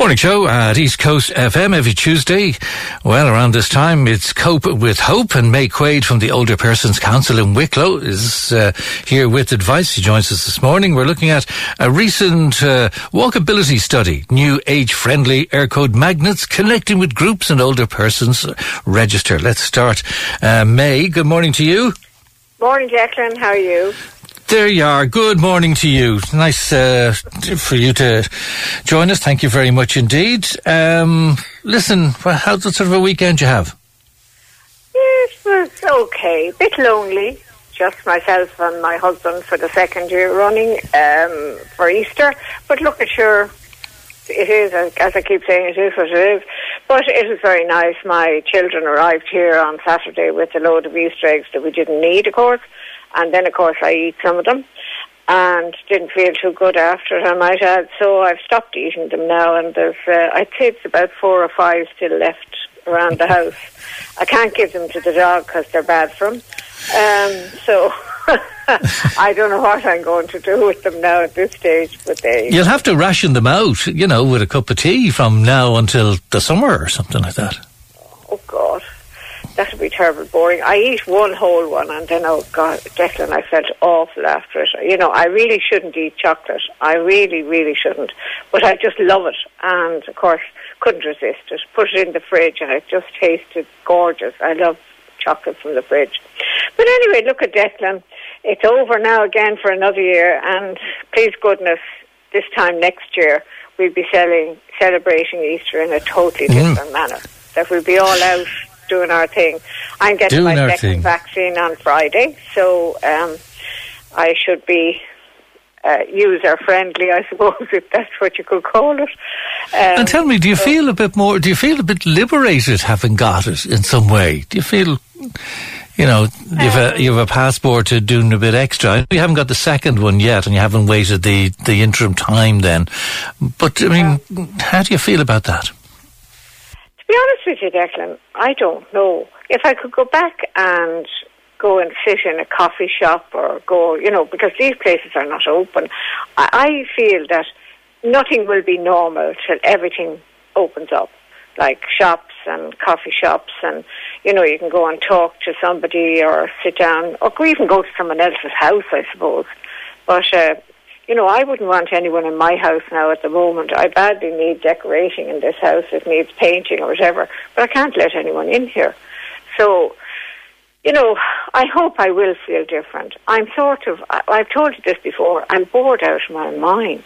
Morning show at East Coast FM every Tuesday. Well, around this time, it's Cope with Hope, and May Quaid from the Older Persons Council in Wicklow is here with advice. She joins us this morning. We're looking at a recent walkability study, new age-friendly air code magnets connecting with groups and older persons register. Let's start. May, good morning to you. Morning, Declan. How are you? There you are. Good morning to you. Nice for you to join us. Thank you very much indeed. Listen, how sort of a weekend you have? It was okay. A bit lonely. Just myself and my husband for the second year running for Easter. But look at sure, it is, as I keep saying, it is what it is. But it was very nice. My children arrived here on Saturday with a load of Easter eggs that we didn't need, of course. And then, of course, I eat some of them and didn't feel too good after it, I might add. So I've stopped eating them now, and there's, I'd say it's about 4 or 5 still left around the house. I can't give them to the dog because they're bad for him. So I don't know what I'm going to do with them now at this stage. But you'll have to ration them out, you know, with a cup of tea from now until the summer or something like that. Oh, God. That would be terrible boring. I eat one whole one and then, oh God, Declan, I felt awful after it. You know, I really shouldn't eat chocolate. I really, really shouldn't. But I just love it. And, of course, couldn't resist it. Put it in the fridge and it just tasted gorgeous. I love chocolate from the fridge. But anyway, look at Declan. It's over now again for another year. And please goodness, this time next year, we'll be celebrating Easter in a totally different manner. That we'll be all out doing our thing. I'm getting my second vaccine on Friday, so I should be user-friendly, I suppose, if that's what you could call it. And tell me, do you feel a bit liberated having got it in some way? Do you feel, you know, you have a passport to doing a bit extra? You haven't got the second one yet, and you haven't waited the interim time then. But, I mean, how do you feel about that? To be honest with you, Declan, I don't know. If I could go back and go and sit in a coffee shop or go, you know, because these places are not open, I feel that nothing will be normal till everything opens up, like shops and coffee shops, and, you know, you can go and talk to somebody or sit down or even go to someone else's house, I suppose. But, you know, I wouldn't want anyone in my house now at the moment. I badly need decorating in this house. It needs painting or whatever. But I can't let anyone in here. So, you know, I hope I will feel different. I've told you this before, I'm bored out of my mind.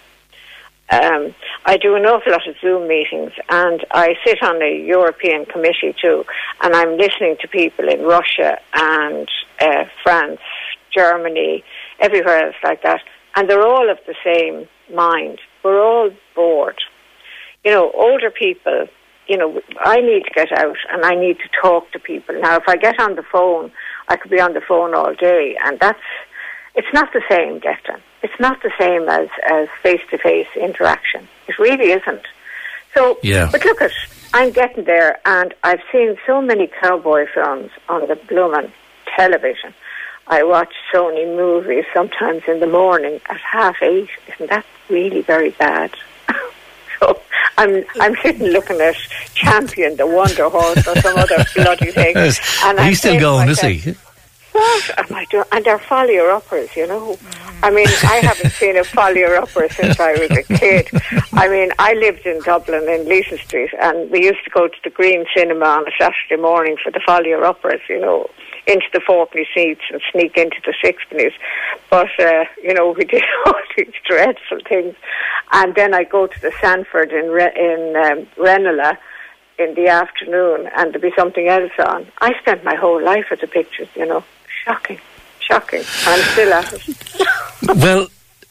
I do an awful lot of Zoom meetings, and I sit on a European committee too, and I'm listening to people in Russia and France, Germany, everywhere else like that. And they're all of the same mind. We're all bored. You know, older people, you know, I need to get out and I need to talk to people. Now, if I get on the phone, I could be on the phone all day. And it's not the same, Declan. It's not the same as face-to-face interaction. It really isn't. So, yeah. But look I'm getting there, and I've seen so many cowboy films on the blooming television. I watch Sony movies sometimes in the morning at 8:30. Isn't that really very bad? So I'm sitting looking at Champion, the Wonder Horse, or some other bloody thing. And he's still going, is he? What am I doing? And they're follier-uppers, you know. I mean, I haven't seen a follier-upper since I was a kid. I mean, I lived in Dublin in Leeson Street, and we used to go to the Green Cinema on a Saturday morning for the follier-uppers, you know, into the fourpenny seats and sneak into the sixpennies. But, you know, we did all these dreadful things. And then I go to the Sanford in Ranelagh in the afternoon, and there'd be something else on. I spent my whole life at the pictures, you know. Shocking. I'm still at it. Well,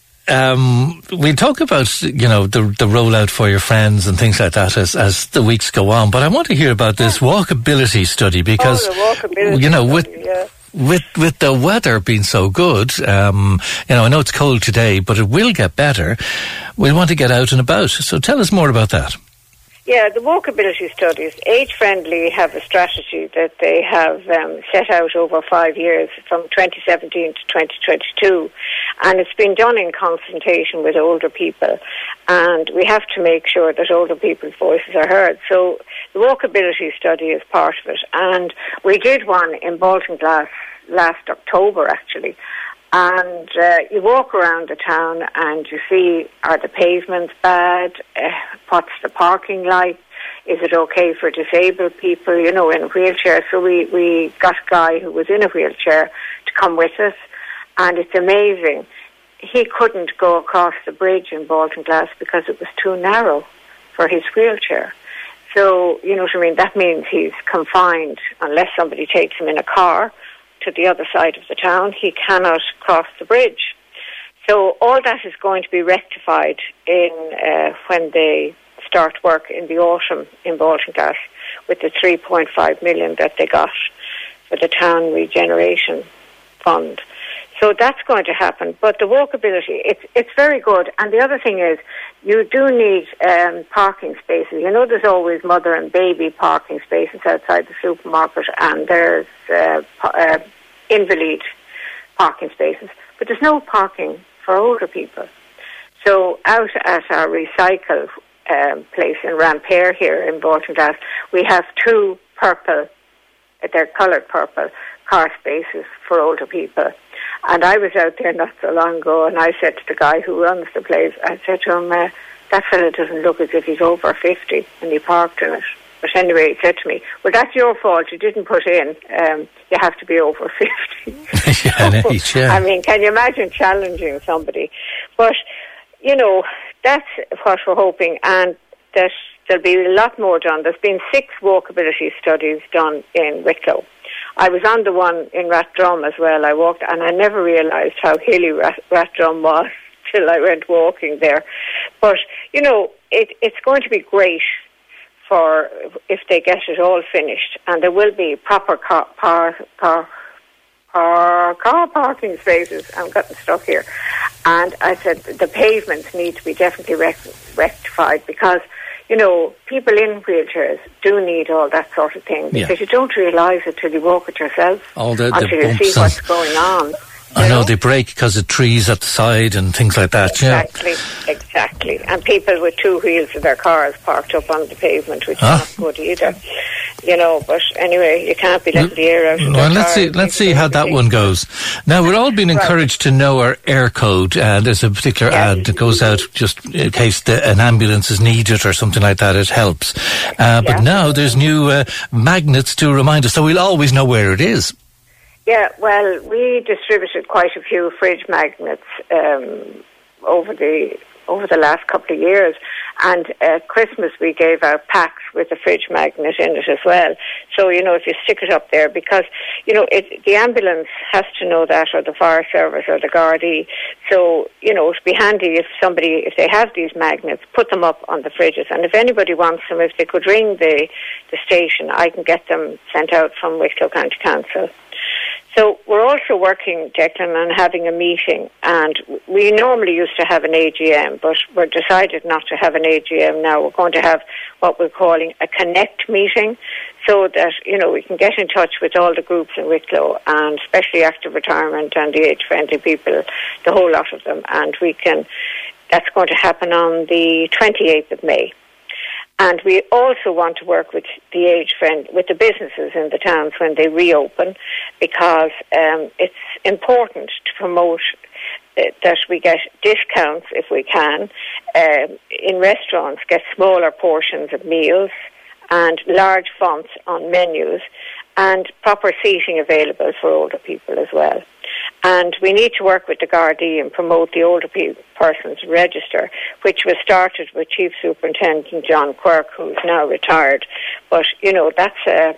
we talk about, you know, the rollout for your friends and things like that as the weeks go on, but I want to hear about this walkability study because, you know, with the weather being so good, you know, I know it's cold today, but it will get better. We want to get out and about. So tell us more about that. Yeah, the walkability studies, Age Friendly have a strategy that they have set out over 5 years from 2017 to 2022, and it's been done in consultation with older people. and we have to make sure that older people's voices are heard. So the walkability study is part of it, and we did one in Baltinglass last October, actually. And you walk around the town and you see, are the pavements bad? What's the parking like? Is it okay for disabled people, in wheelchairs? So we got a guy who was in a wheelchair to come with us, and it's amazing. He couldn't go across the bridge in Baltinglass because it was too narrow for his wheelchair. So, you know what I mean? That means he's confined unless somebody takes him in a car to the other side of the town. He cannot cross the bridge. So all that is going to be rectified in when they start work in the autumn in Baltinglass with the 3.5 million that they got for the town regeneration fund. So that's going to happen. But the walkability, it's very good. And the other thing is, you do need parking spaces. There's always mother and baby parking spaces outside the supermarket, and there's invalid parking spaces. But there's no parking for older people. So out at our recycle place in Rampere here in Baltinglass, we have 2 purple, they're coloured purple, car spaces for older people. And I was out there not so long ago, and I said to the guy who runs the place, I said to him, that fella doesn't look as if he's over 50, and he parked in it. But anyway, he said to me, well, that's your fault. You didn't put in, you have to be over 50. Yeah. I mean, can you imagine challenging somebody? But, that's what we're hoping, and that there'll be a lot more done. There's been 6 walkability studies done in Wicklow. I was on the one in Rathdrum as well. I walked, and I never realised how hilly Rathdrum was till I went walking there. But, it's going to be great for if they get it all finished, and there will be proper car parking spaces. I'm getting stuck here. And I said the pavements need to be definitely rectified because, people in wheelchairs do need all that sort of thing because you don't realise it till you walk it yourself. Until you see what's going on. I know they break because of trees at the side and things like that. Exactly. And people with 2 wheels of their cars parked up on the pavement, which is not good either. But anyway, you can't be letting the air out of Well, let's see how that one goes. Now, we're all being encouraged to know our air code, and there's a particular ad that goes out just in case an ambulance is needed or something like that. It helps. But now there's new magnets to remind us, so we'll always know where it is. Yeah, well, we distributed quite a few fridge magnets over the last couple of years, and at Christmas we gave out packs with a fridge magnet in it as well. So, if you stick it up there, because, the ambulance has to know that, or the fire service, or the Gardaí. So, it'd be handy if they have these magnets, put them up on the fridges. And if anybody wants them, if they could ring the station, I can get them sent out from Wicklow County Council. So we're also working, Declan, on having a meeting, and we normally used to have an AGM, but we're decided not to have an AGM now. We're going to have what we're calling a connect meeting, so that, we can get in touch with all the groups in Wicklow, and especially active retirement and the age-friendly people, the whole lot of them, and that's going to happen on the 28th of May. And we also want to work with with the businesses in the towns when they reopen, because it's important to promote that we get discounts if we can in restaurants, get smaller portions of meals and large fonts on menus, and proper seating available for older people as well. And we need to work with the Gardaí and promote the older persons register, which was started with Chief Superintendent John Quirk, who's now retired. But, that's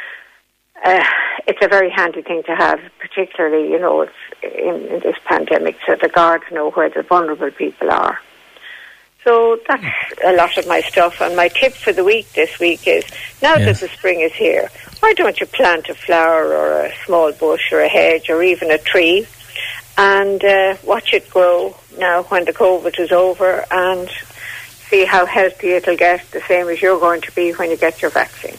it's a very handy thing to have, particularly, in this pandemic, so the guards know where the vulnerable people are. So that's a lot of my stuff. And my tip for the week this week is, now that the spring is here, why don't you plant a flower or a small bush or a hedge or even a tree and watch it grow now when the COVID is over, and see how healthy it'll get, the same as you're going to be when you get your vaccine.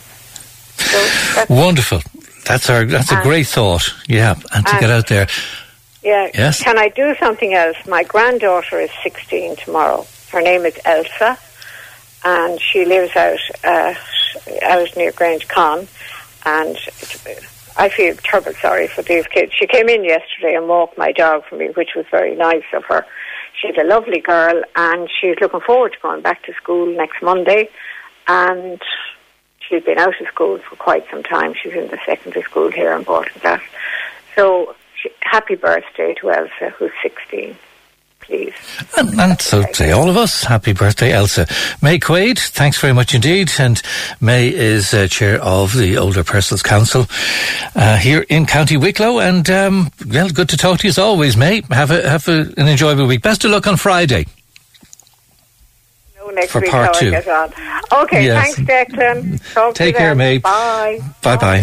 So wonderful. That's a great thought. Yeah, and to get out there. Yeah. Yes. Can I do something else? My granddaughter is 16 tomorrow. Her name is Elsa, and she lives out near Grange Con, and I feel terrible sorry for these kids. She came in yesterday and walked my dog for me, which was very nice of her. She's a lovely girl, and she's looking forward to going back to school next Monday, and she's been out of school for quite some time. She's in the secondary school here in Baltinglass. So happy birthday to Elsa, who's 16. Please. And so say all of us, happy birthday, Elsa. May Quaid, thanks very much indeed. And May is chair of the Older Persons Council here in County Wicklow. And well, good to talk to you as always, May. Have an enjoyable week. Best of luck on Friday. No, next for week part 2. Okay, yes. Thanks, Declan. Take care, May. Bye. Bye-bye.